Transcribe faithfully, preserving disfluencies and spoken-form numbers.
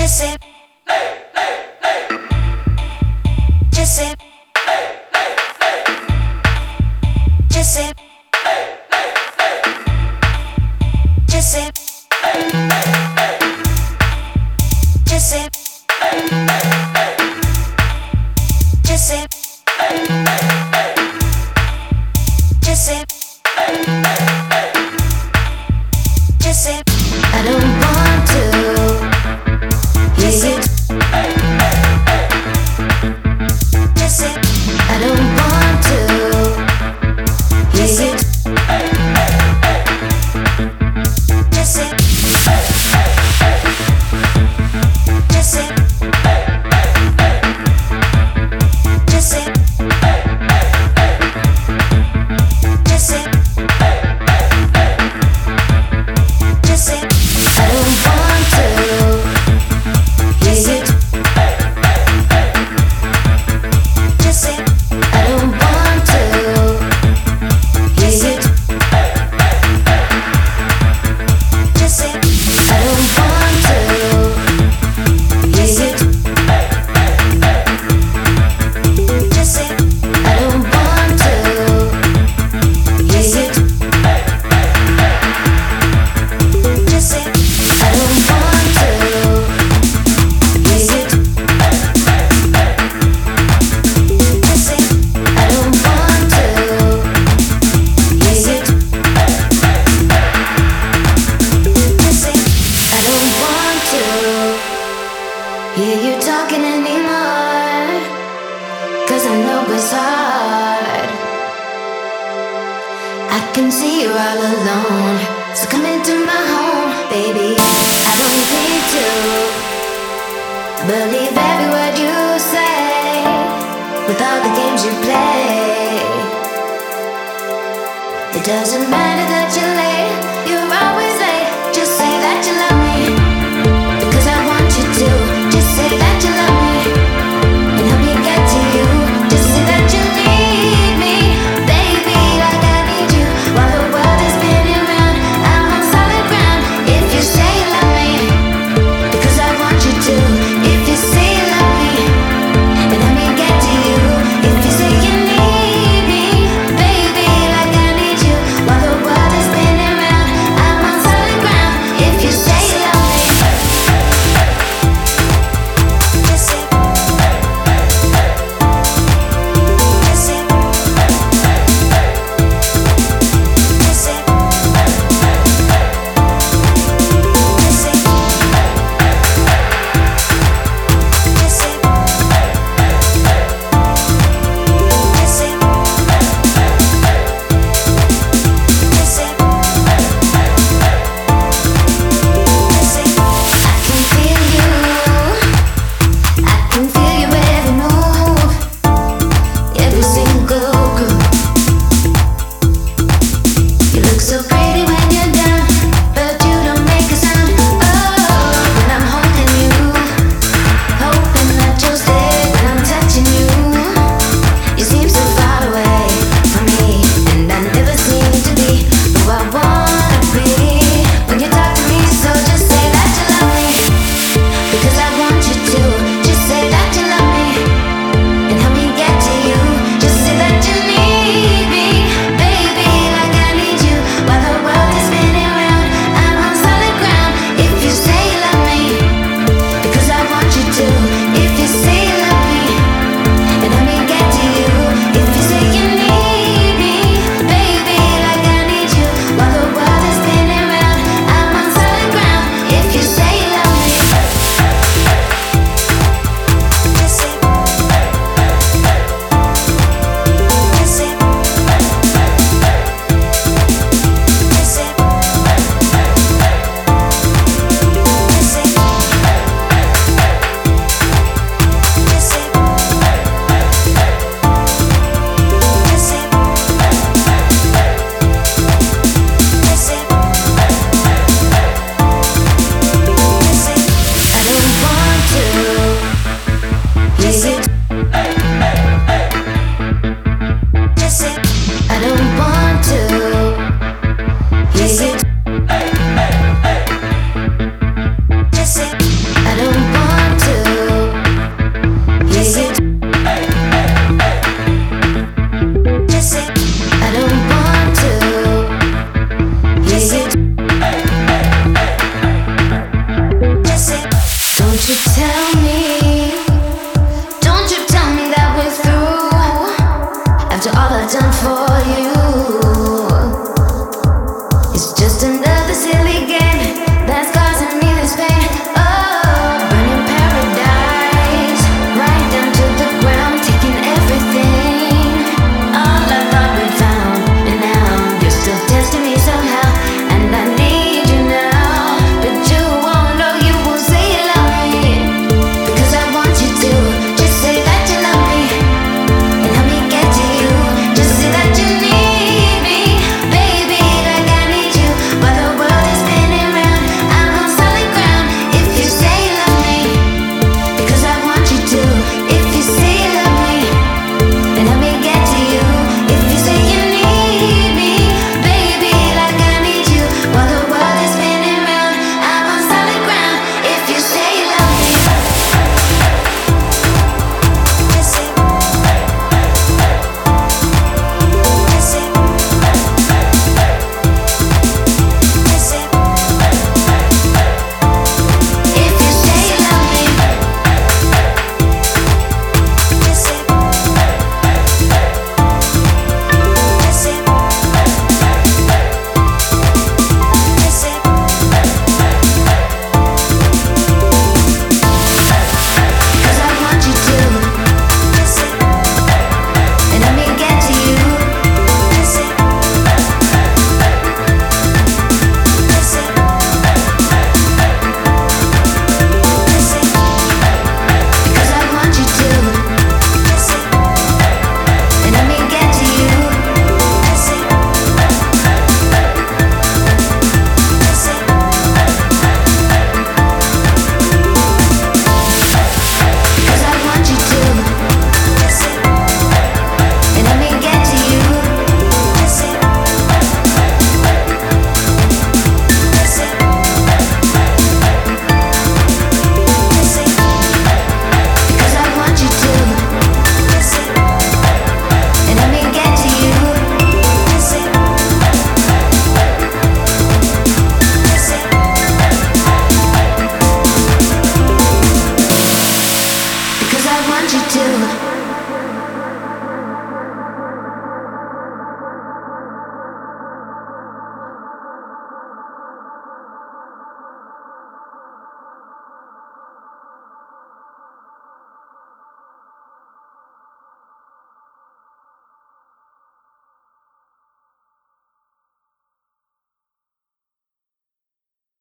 Just say, just say, just say, just say, just say, just say, just say, just say. I don't want to hear you. Just say, I don't want to hear you. Just say, just say, just say, just say, just say. I don't want to hear you. Just say, I don't want to hear you. Just say, I don't want to hear you. Just say, I don't want to hear you. Just say, I don't want to hear you. Just say, I don't want to hear you. Just say, I don't want to hear you talking anymore, 'cause I know it's hard. I can see you're all alone, so come into my home, baby. I don't need to believe every word you say, with all the games you play. It doesn't matter.